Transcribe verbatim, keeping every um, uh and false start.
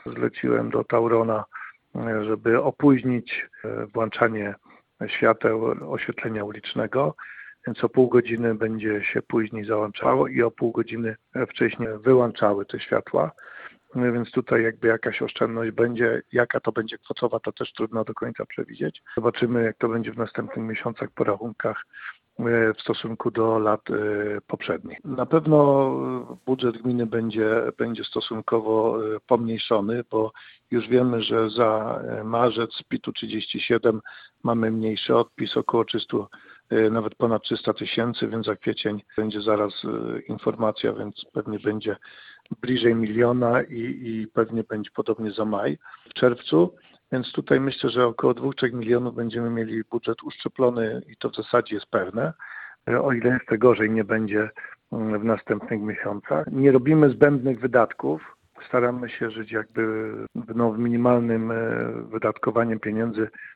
zleciłem do Taurona, żeby opóźnić włączanie świateł oświetlenia ulicznego, więc o pół godziny będzie się później załączało i o pół godziny wcześniej wyłączały te światła. Więc tutaj jakby jakaś oszczędność będzie. Jaka to będzie kwotowa, to też trudno do końca przewidzieć. Zobaczymy, jak to będzie w następnych miesiącach po rachunkach w stosunku do lat poprzednich. Na pewno budżet gminy będzie, będzie stosunkowo pomniejszony, bo już wiemy, że za marzec z P I T-u trzydzieści siedem mamy mniejszy odpis, około trzysta, nawet ponad trzysta tysięcy, więc za kwiecień będzie zaraz informacja, więc pewnie będzie bliżej miliona i, i pewnie będzie podobnie za maj, w czerwcu. Więc tutaj myślę, że około dwóch do trzech milionów będziemy mieli budżet uszczuplony i to w zasadzie jest pewne, o ile jeszcze gorzej nie będzie w następnych miesiącach. Nie robimy zbędnych wydatków, staramy się żyć jakby no, minimalnym wydatkowaniem pieniędzy